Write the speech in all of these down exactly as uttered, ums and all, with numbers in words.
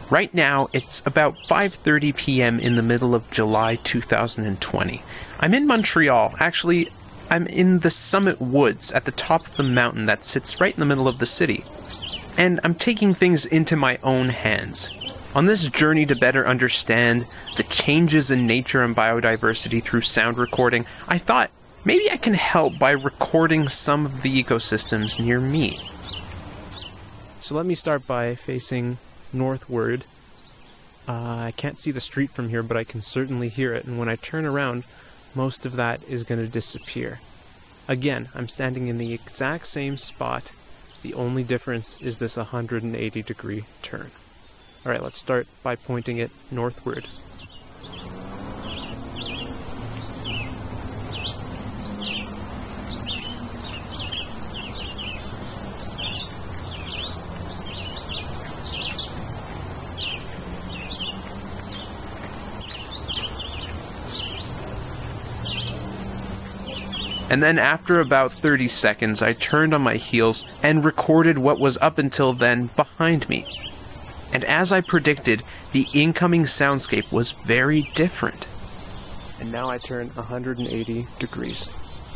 Right now, it's about five thirty p.m. in the middle of July two thousand twenty. I'm in Montreal. Actually, I'm in the Summit Woods at the top of the mountain that sits right in the middle of the city. And I'm taking things into my own hands. On this journey to better understand the changes in nature and biodiversity through sound recording, I thought maybe I can help by recording some of the ecosystems near me. So let me start by facing northward. Uh, I can't see the street from here, but I can certainly hear it, and when I turn around, most of that is going to disappear. Again, I'm standing in the exact same spot. The only difference is this one hundred eighty degree turn. Alright, let's start by pointing it northward. And then after about thirty seconds, I turned on my heels and recorded what was up until then behind me. And as I predicted, the incoming soundscape was very different. And now I turn one hundred eighty degrees.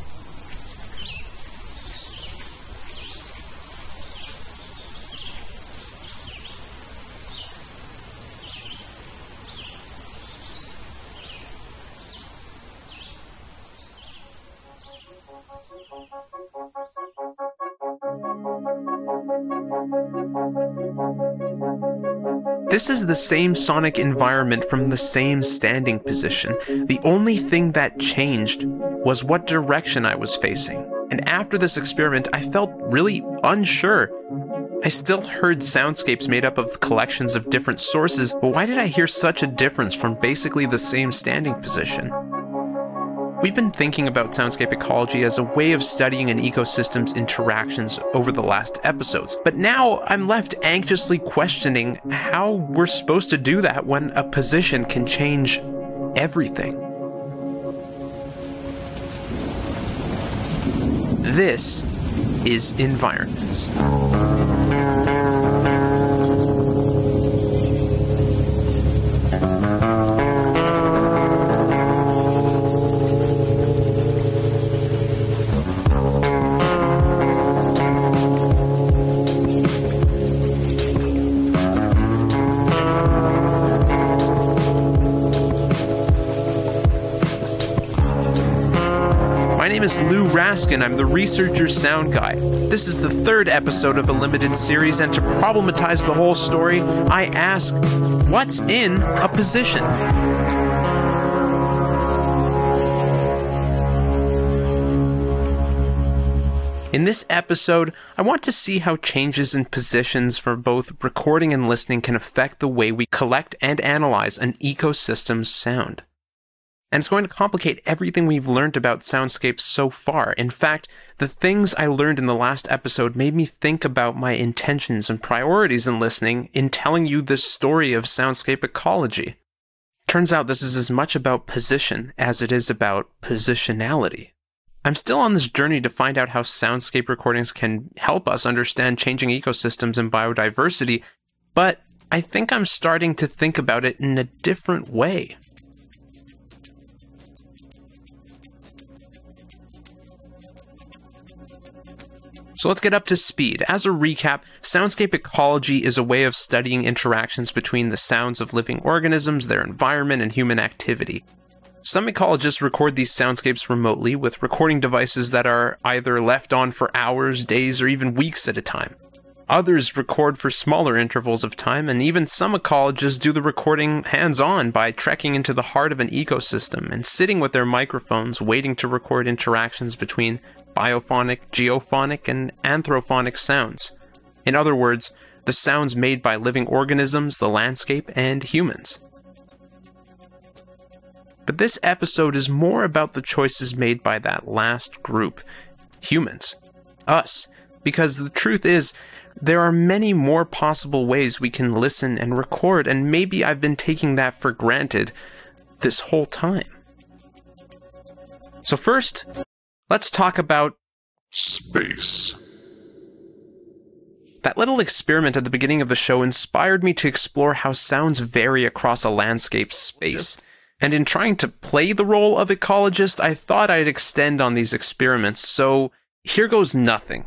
This is the same sonic environment from the same standing position. The only thing that changed was what direction I was facing. And after this experiment, I felt really unsure. I still heard soundscapes made up of collections of different sources, but why did I hear such a difference from basically the same standing position? We've been thinking about soundscape ecology as a way of studying an ecosystem's interactions over the last episodes, but now I'm left anxiously questioning how we're supposed to do that when a position can change everything. This is Environments. My name is Lou Raskin. I'm the Researcher Sound Guy. This is the third episode of a limited series, and to problematize the whole story, I ask, what's in a position? In this episode, I want to see how changes in positions for both recording and listening can affect the way we collect and analyze an ecosystem's sound. And it's going to complicate everything we've learned about soundscapes so far. In fact, the things I learned in the last episode made me think about my intentions and priorities in listening in telling you this story of soundscape ecology. Turns out this is as much about position as it is about positionality. I'm still on this journey to find out how soundscape recordings can help us understand changing ecosystems and biodiversity, but I think I'm starting to think about it in a different way. So let's get up to speed. As a recap, soundscape ecology is a way of studying interactions between the sounds of living organisms, their environment, and human activity. Some ecologists record these soundscapes remotely with recording devices that are either left on for hours, days, or even weeks at a time. Others record for smaller intervals of time, and even some ecologists do the recording hands-on by trekking into the heart of an ecosystem and sitting with their microphones waiting to record interactions between biophonic, geophonic, and anthrophonic sounds. In other words, the sounds made by living organisms, the landscape, and humans. But this episode is more about the choices made by that last group, humans, us, because the truth is, there are many more possible ways we can listen and record, and maybe I've been taking that for granted this whole time. So first, let's talk about space. That little experiment at the beginning of the show inspired me to explore how sounds vary across a landscape's space. And in trying to play the role of ecologist, I thought I'd extend on these experiments, so here goes nothing.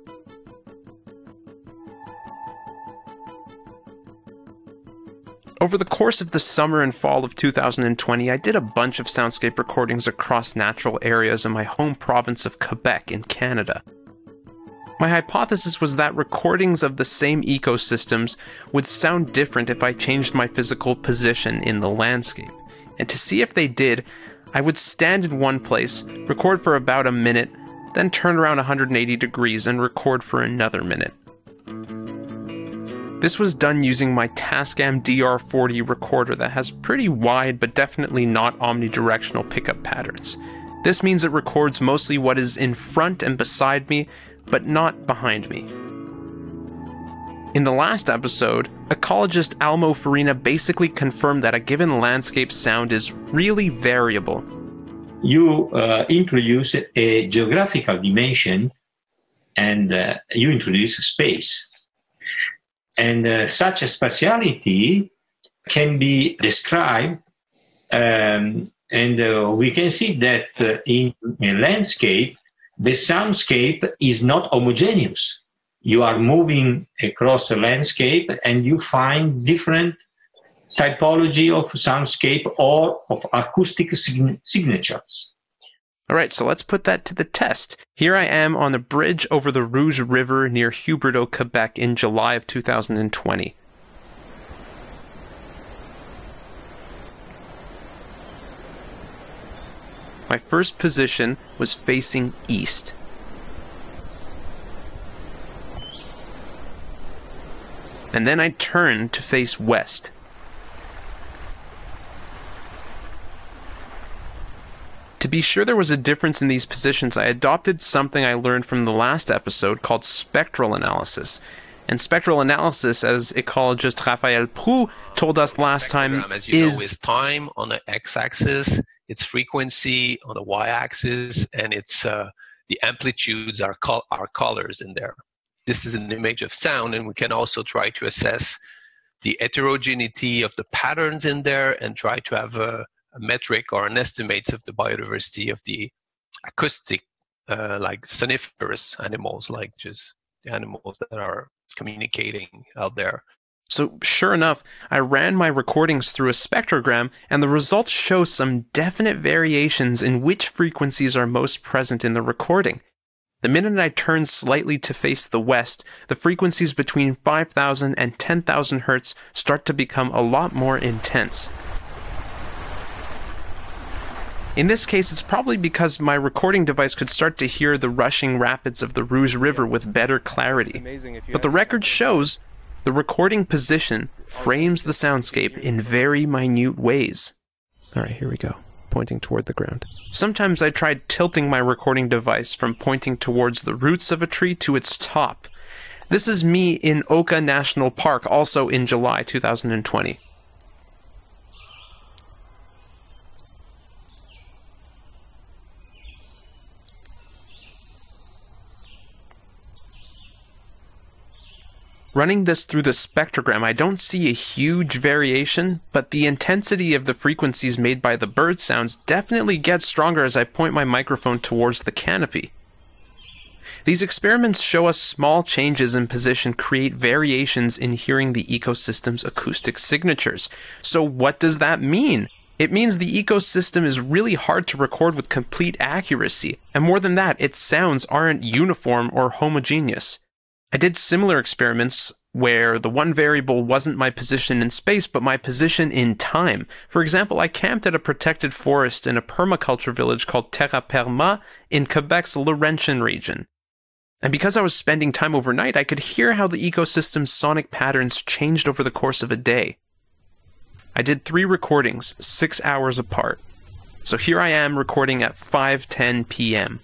Over the course of the summer and fall of two thousand twenty, I did a bunch of soundscape recordings across natural areas in my home province of Quebec in Canada. My hypothesis was that recordings of the same ecosystems would sound different if I changed my physical position in the landscape. And to see if they did, I would stand in one place, record for about a minute, then turn around one hundred eighty degrees and record for another minute. This was done using my Tascam D R forty recorder that has pretty wide but definitely not omnidirectional pickup patterns. This means it records mostly what is in front and beside me, but not behind me. In the last episode, ecologist Almo Farina basically confirmed that a given landscape sound is really variable. You uh, introduce a geographical dimension and uh, you introduce space. And uh, such a spatiality can be described, um, and uh, we can see that uh, in a landscape, the soundscape is not homogeneous. You are moving across a landscape and you find different typology of soundscape or of acoustic sign- signatures. All right, so let's put that to the test. Here I am on the bridge over the Rouge River near Huberdeau, Quebec in July of two thousand twenty. My first position was facing east. And then I turned to face west. To be sure there was a difference in these positions, I adopted something I learned from the last episode called spectral analysis. And spectral analysis, as ecologist Raphaël Proulx told us last time, as you is... know, is time on the x-axis, its frequency on the y-axis, and its uh, the amplitudes are, col- are colors in there. This is an image of sound, and we can also try to assess the heterogeneity of the patterns in there and try to have a a metric or an estimate of the biodiversity of the acoustic, uh, like soniferous animals, like just the animals that are communicating out there. So sure enough, I ran my recordings through a spectrogram, and the results show some definite variations in which frequencies are most present in the recording. The minute I turn slightly to face the west, the frequencies between five thousand and ten thousand hertz start to become a lot more intense. In this case, it's probably because my recording device could start to hear the rushing rapids of the Rouge River with better clarity. But the record shows the recording position frames the soundscape in very minute ways. Alright, here we go. Pointing toward the ground. Sometimes I tried tilting my recording device from pointing towards the roots of a tree to its top. This is me in Oka National Park, also in July two thousand twenty. Running this through the spectrogram, I don't see a huge variation, but the intensity of the frequencies made by the bird sounds definitely gets stronger as I point my microphone towards the canopy. These experiments show us small changes in position create variations in hearing the ecosystem's acoustic signatures. So what does that mean? It means the ecosystem is really hard to record with complete accuracy, and more than that, its sounds aren't uniform or homogeneous. I did similar experiments where the one variable wasn't my position in space, but my position in time. For example, I camped at a protected forest in a permaculture village called Terra Perma in Quebec's Laurentian region. And because I was spending time overnight, I could hear how the ecosystem's sonic patterns changed over the course of a day. I did three recordings, six hours apart. So here I am recording at five ten p.m.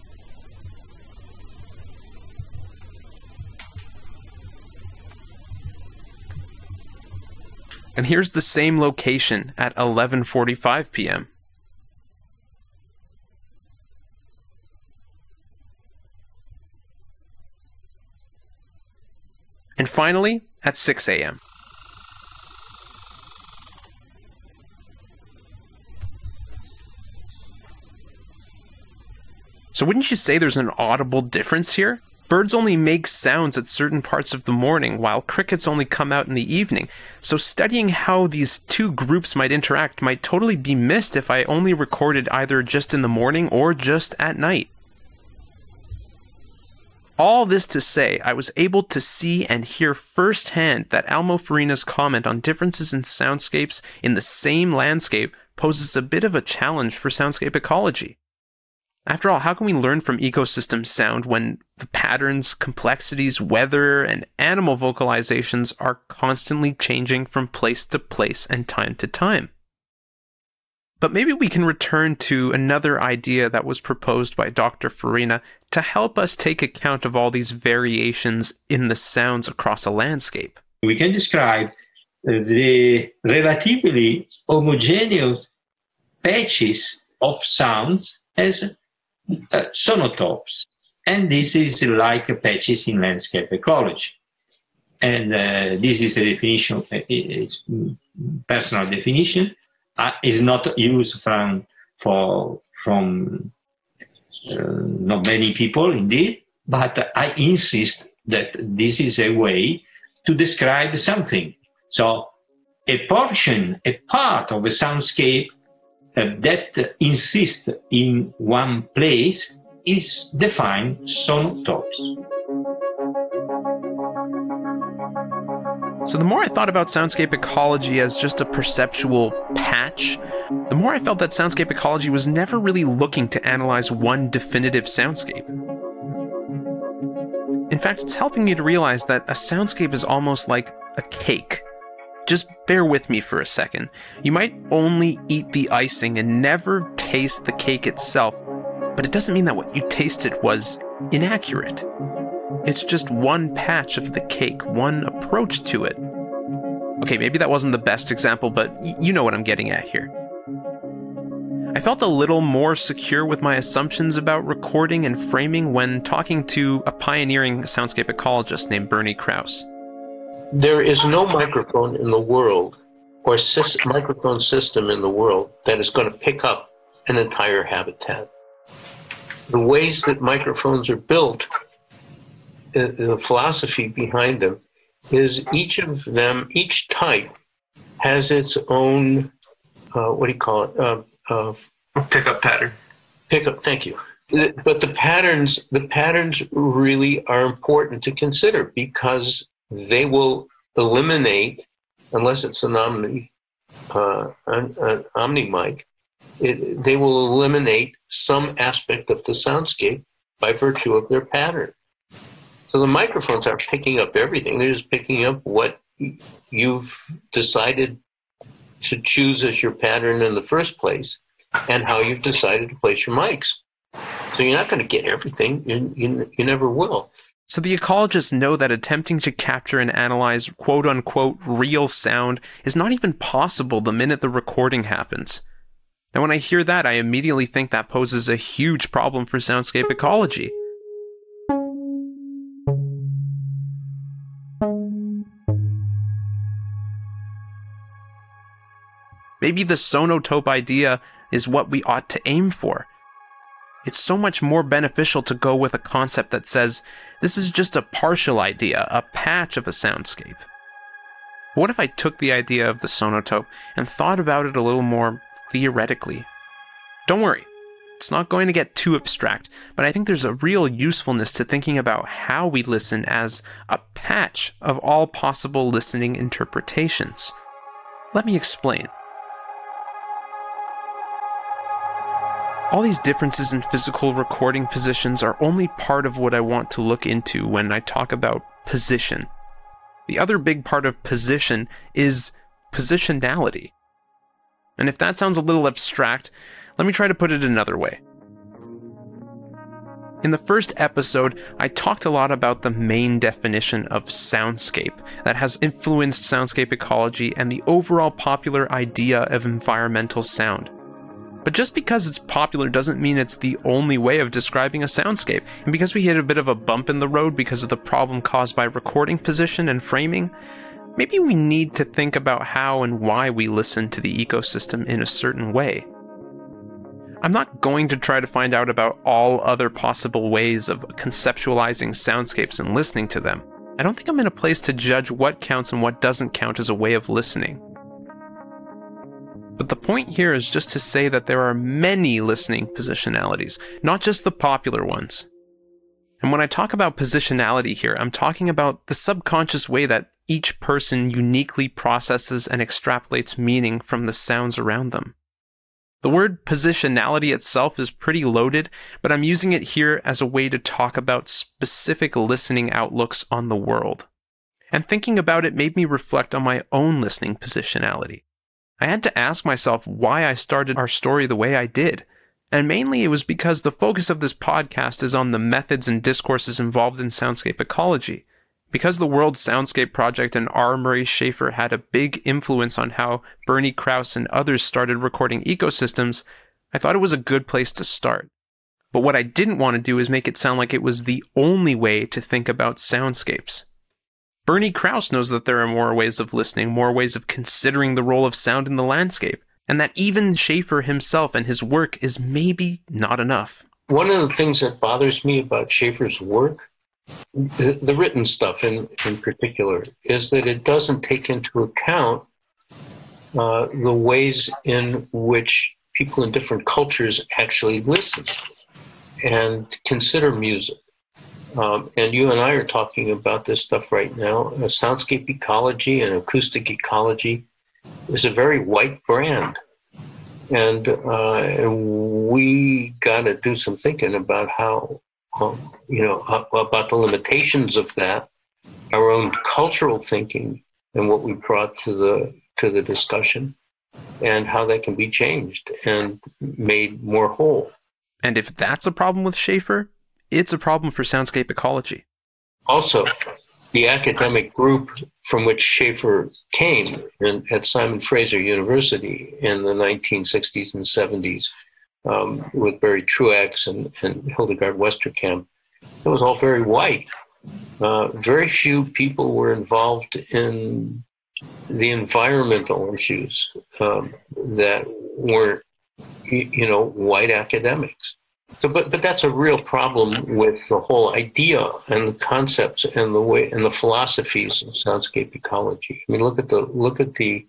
And here's the same location at eleven forty-five p.m. And finally, at six a.m. So wouldn't you say there's an audible difference here? Birds only make sounds at certain parts of the morning, while crickets only come out in the evening. So studying how these two groups might interact might totally be missed if I only recorded either just in the morning or just at night. All this to say, I was able to see and hear firsthand that Almo Farina's comment on differences in soundscapes in the same landscape poses a bit of a challenge for soundscape ecology. After all, how can we learn from ecosystem sound when the patterns, complexities, weather, and animal vocalizations are constantly changing from place to place and time to time? But maybe we can return to another idea that was proposed by Doctor Farina to help us take account of all these variations in the sounds across a landscape. We can describe the relatively homogeneous patches of sounds as Uh, sonotopes, and this is like patches in landscape ecology. And uh, this is a definition, it's personal definition. Uh, is not used from for from uh, not many people indeed, but I insist that this is a way to describe something. So a portion, a part of a soundscape Uh, that insist in one place is defined sonotopes. So the more I thought about soundscape ecology as just a perceptual patch, the more I felt that soundscape ecology was never really looking to analyze one definitive soundscape. In fact, it's helping me to realize that a soundscape is almost like a cake. Just bear with me for a second. You might only eat the icing and never taste the cake itself, but it doesn't mean that what you tasted was inaccurate. It's just one patch of the cake, one approach to it. Okay, maybe that wasn't the best example, but y- you know what I'm getting at here. I felt a little more secure with my assumptions about recording and framing when talking to a pioneering soundscape ecologist named Bernie Krause. There is no microphone in the world or system, microphone system in the world that is going to pick up an entire habitat. The ways that microphones are built, the, the philosophy behind them, is each of them, each type has its own, uh, what do you call it? Uh, uh, Pickup pattern. Pickup, thank you. But the patterns, the patterns really are important to consider because they will eliminate, unless it's an omni, uh, an, an omni mic, it, they will eliminate some aspect of the soundscape by virtue of their pattern. So the microphones aren't picking up everything. They're just picking up what you've decided to choose as your pattern in the first place and how you've decided to place your mics. So you're not going to get everything. You, you, you never will. So the ecologists know that attempting to capture and analyze quote-unquote real sound is not even possible the minute the recording happens. Now when I hear that, I immediately think that poses a huge problem for soundscape ecology. Maybe the sonotope idea is what we ought to aim for. It's so much more beneficial to go with a concept that says, this is just a partial idea, a patch of a soundscape. What if I took the idea of the sonotope and thought about it a little more theoretically? Don't worry, it's not going to get too abstract, but I think there's a real usefulness to thinking about how we listen as a patch of all possible listening interpretations. Let me explain. All these differences in physical recording positions are only part of what I want to look into when I talk about position. The other big part of position is positionality. And if that sounds a little abstract, let me try to put it another way. In the first episode, I talked a lot about the main definition of soundscape that has influenced soundscape ecology and the overall popular idea of environmental sound. But just because it's popular doesn't mean it's the only way of describing a soundscape. And because we hit a bit of a bump in the road because of the problem caused by recording position and framing, maybe we need to think about how and why we listen to the ecosystem in a certain way. I'm not going to try to find out about all other possible ways of conceptualizing soundscapes and listening to them. I don't think I'm in a place to judge what counts and what doesn't count as a way of listening. But the point here is just to say that there are many listening positionalities, not just the popular ones. And when I talk about positionality here, I'm talking about the subconscious way that each person uniquely processes and extrapolates meaning from the sounds around them. The word positionality itself is pretty loaded, but I'm using it here as a way to talk about specific listening outlooks on the world. And thinking about it made me reflect on my own listening positionality. I had to ask myself why I started our story the way I did. And mainly it was because the focus of this podcast is on the methods and discourses involved in soundscape ecology. Because the World Soundscape Project and R. Murray Schafer had a big influence on how Bernie Krause and others started recording ecosystems, I thought it was a good place to start. But what I didn't want to do is make it sound like it was the only way to think about soundscapes. Bernie Krause knows that there are more ways of listening, more ways of considering the role of sound in the landscape, and that even Schafer himself and his work is maybe not enough. One of the things that bothers me about Schafer's work, the, the written stuff in, in particular, is that it doesn't take into account uh, the ways in which people in different cultures actually listen and consider music. Um, and you and I are talking about this stuff right now. Uh, soundscape ecology and acoustic ecology is a very white brand. And uh, we got to do some thinking about how, um, you know, about the limitations of that, our own cultural thinking and what we brought to the to the discussion, and how that can be changed and made more whole. And if that's a problem with Schafer, it's a problem for soundscape ecology. Also, the academic group from which Schafer came in, at Simon Fraser University in the nineteen sixties and seventies, um, with Barry Truax and, and Hildegard Westerkamp, it was all very white. Uh, very few people were involved in the environmental issues um, that weren't, you, you know, white academics. So, but but that's a real problem with the whole idea and the concepts and the way and the philosophies of soundscape ecology. I mean, look at the look at the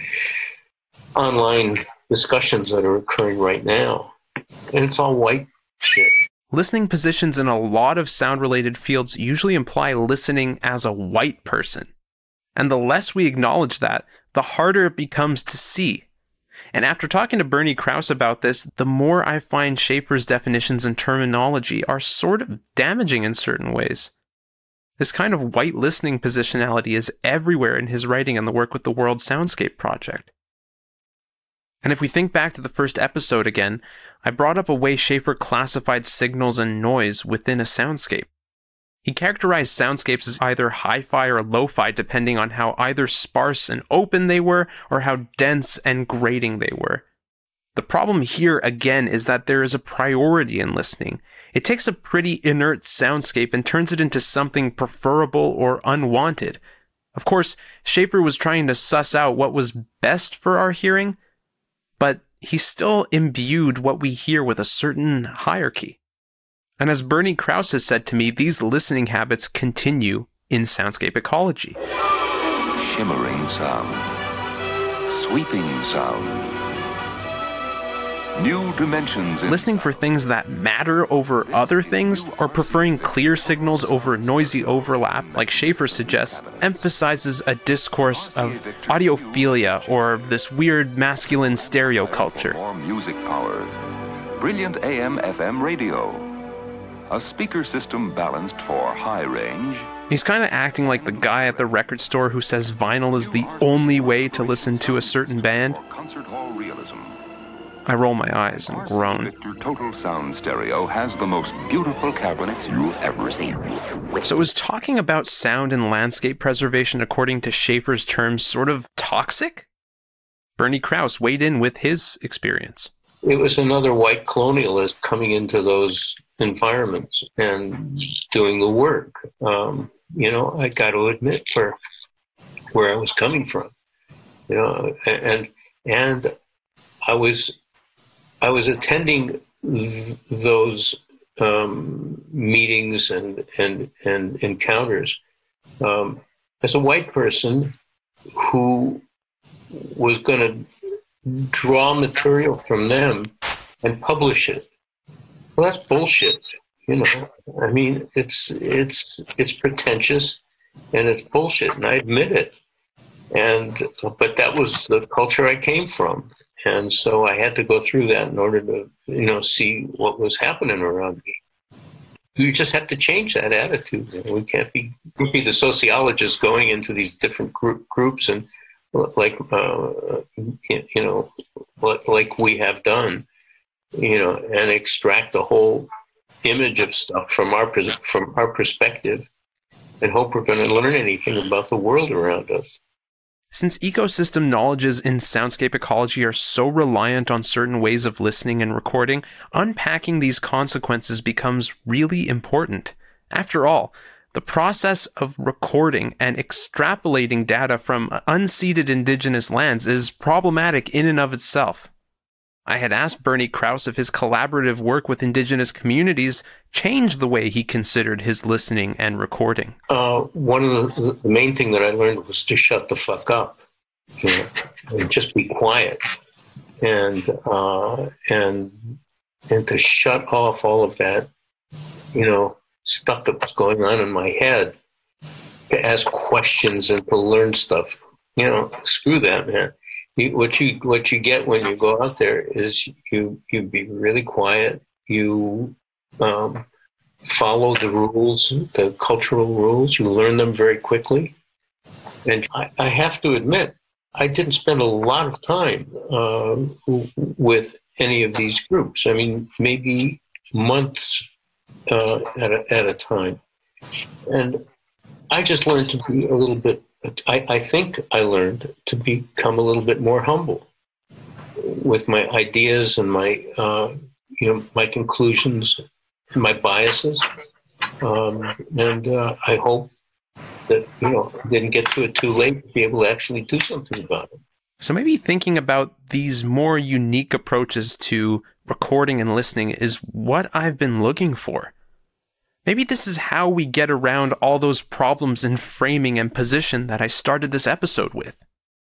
online discussions that are occurring right now, and it's all white shit. Listening positions in a lot of sound-related fields usually imply listening as a white person, and the less we acknowledge that, the harder it becomes to see. And after talking to Bernie Krause about this, the more I find Schafer's definitions and terminology are sort of damaging in certain ways. This kind of white listening positionality is everywhere in his writing and the work with the World Soundscape Project. And if we think back to the first episode again, I brought up a way Schafer classified signals and noise within a soundscape. He characterized soundscapes as either hi-fi or lo-fi depending on how either sparse and open they were or how dense and grating they were. The problem here, again, is that there is a priority in listening. It takes a pretty inert soundscape and turns it into something preferable or unwanted. Of course, Schafer was trying to suss out what was best for our hearing, but he still imbued what we hear with a certain hierarchy. And as Bernie Krause has said to me, these listening habits continue in soundscape ecology. Shimmering sound, sweeping sound, new dimensions. Listening for things that matter over other things, or preferring clear signals over noisy overlap, like Schafer suggests, emphasizes a discourse of audiophilia or this weird masculine stereo culture. Music powered, brilliant A M F M radio. A speaker system balanced for high range. He's kind of acting like the guy at the record store who says vinyl is the only way to listen to a certain band. Concert hall realism. I roll my eyes and groan. Victor Total Sound Stereo has the most beautiful cabinets you've ever seen. So is talking about sound and landscape preservation, according to Schafer's terms, sort of toxic? Bernie Krause weighed in with his experience. it was another white colonialist coming into those environments and doing the work. Um, you know, I got to admit where where I was coming from. You know, and and I was I was attending th- those um, meetings and and and encounters um, as a white person who was going to draw material from them and publish it. Well, that's bullshit. You know, I mean, it's it's it's pretentious and it's bullshit, and I admit it. And but that was the culture I came from, and so I had to go through that in order to, you know, see what was happening around me. You just have to change that attitude. You know, we can't be be the sociologists going into these different group, groups and like uh, you know like we have done, you know, and extract the whole image of stuff from our from our perspective, and hope we're going to learn anything about the world around us. Since ecosystem knowledges in soundscape ecology are so reliant on certain ways of listening and recording, unpacking these consequences becomes really important. After all, the process of recording and extrapolating data from unceded indigenous lands is problematic in and of itself. I had asked Bernie Krause if his collaborative work with indigenous communities changed the way he considered his listening and recording. Uh, one of the, the main thing that I learned was to shut the fuck up, you know, and just be quiet, and uh, and and to shut off all of that, you know, stuff that was going on in my head, to ask questions and to learn stuff. You know, screw that, man. You, what you what you get when you go out there is you you be really quiet. You um, follow the rules, the cultural rules. You learn them very quickly. And I, I have to admit, I didn't spend a lot of time uh, with any of these groups. I mean, maybe months uh, at a, at a time. And I just learned to be a little bit. I, I think I learned to become a little bit more humble with my ideas and my, uh, you know, my conclusions, and my biases, um, and uh, I hope that, you know, I didn't get to it too late to be able to actually do something about it. So maybe thinking about these more unique approaches to recording and listening is what I've been looking for. Maybe this is how we get around all those problems in framing and position that I started this episode with.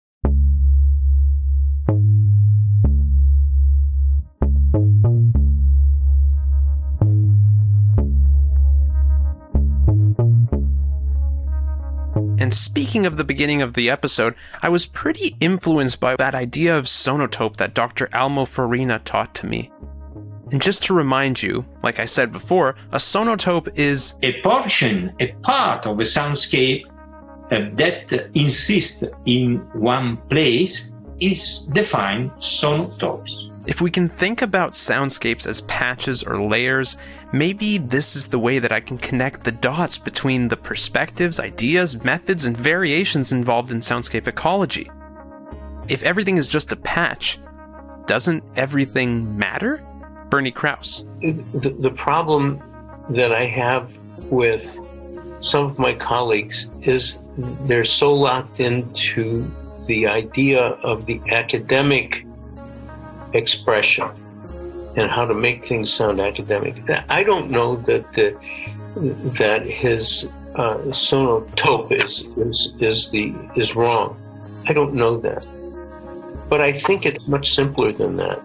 And speaking of the beginning of the episode, I was pretty influenced by that idea of sonotope that Doctor Almo Farina taught to me. And just to remind you, like I said before, a sonotope is a portion, a part of a soundscape uh, that insists in one place is defined sonotopes. If we can think about soundscapes as patches or layers, maybe this is the way that I can connect the dots between the perspectives, ideas, methods, and variations involved in soundscape ecology. If everything is just a patch, doesn't everything matter? Bernie Krause. The, the problem that I have with some of my colleagues is they're so locked into the idea of the academic expression and how to make things sound academic. I don't know that the that his uh, sonotope is is is the is wrong. I don't know that, but I think it's much simpler than that.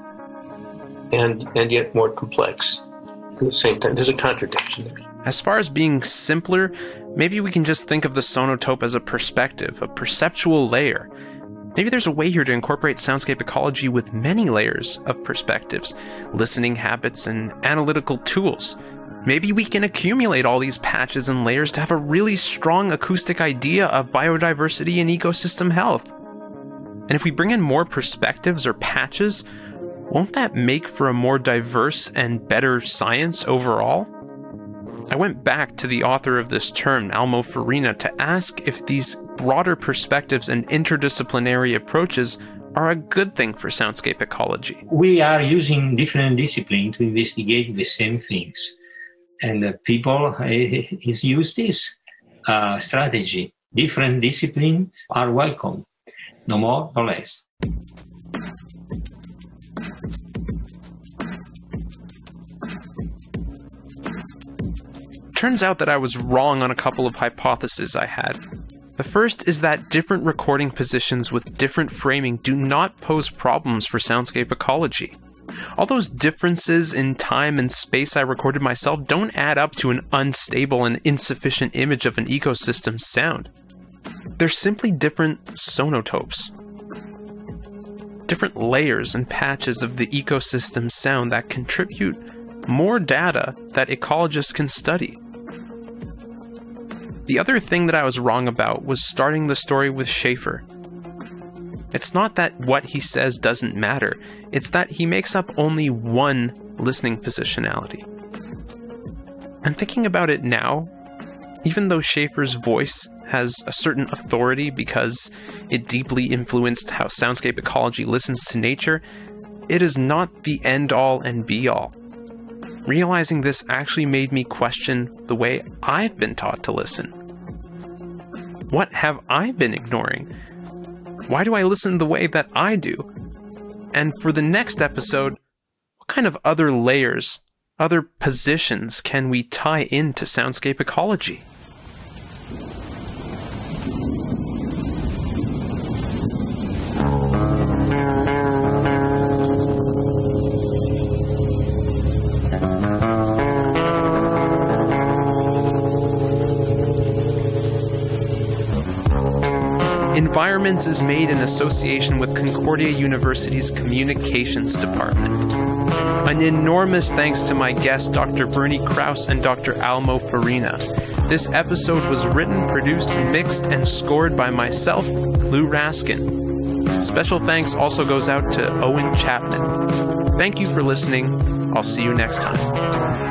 And and yet more complex at the same time. There's a contradiction there. As far as being simpler, maybe we can just think of the sonotope as a perspective, a perceptual layer. Maybe there's a way here to incorporate soundscape ecology with many layers of perspectives, listening habits, and analytical tools. Maybe we can accumulate all these patches and layers to have a really strong acoustic idea of biodiversity and ecosystem health. And if we bring in more perspectives or patches, won't that make for a more diverse and better science overall? I went back to the author of this term, Almo Farina, to ask if these broader perspectives and interdisciplinary approaches are a good thing for soundscape ecology. We are using different disciplines to investigate the same things. And uh, people uh, is use this uh, strategy. Different disciplines are welcome, no more, no less. Turns out that I was wrong on a couple of hypotheses I had. The first is that different recording positions with different framing do not pose problems for soundscape ecology. All those differences in time and space I recorded myself don't add up to an unstable and insufficient image of an ecosystem's sound. They're simply different sonotopes. Different layers and patches of the ecosystem's sound that contribute more data that ecologists can study. The other thing that I was wrong about was starting the story with Schaefer. It's not that what he says doesn't matter, it's that he makes up only one listening positionality. And thinking about it now, even though Schaefer's voice has a certain authority because it deeply influenced how soundscape ecology listens to nature, it is not the end-all and be-all. Realizing this actually made me question the way I've been taught to listen. What have I been ignoring? Why do I listen the way that I do? And for the next episode, what kind of other layers, other positions can we tie into soundscape ecology? Environments is made in association with Concordia University's Communications Department. An enormous thanks to my guests, Doctor Bernie Krause and Doctor Almo Farina. This episode was written, produced, mixed, and scored by myself, Lou Raskin. Special thanks also goes out to Owen Chapman. Thank you for listening. I'll see you next time.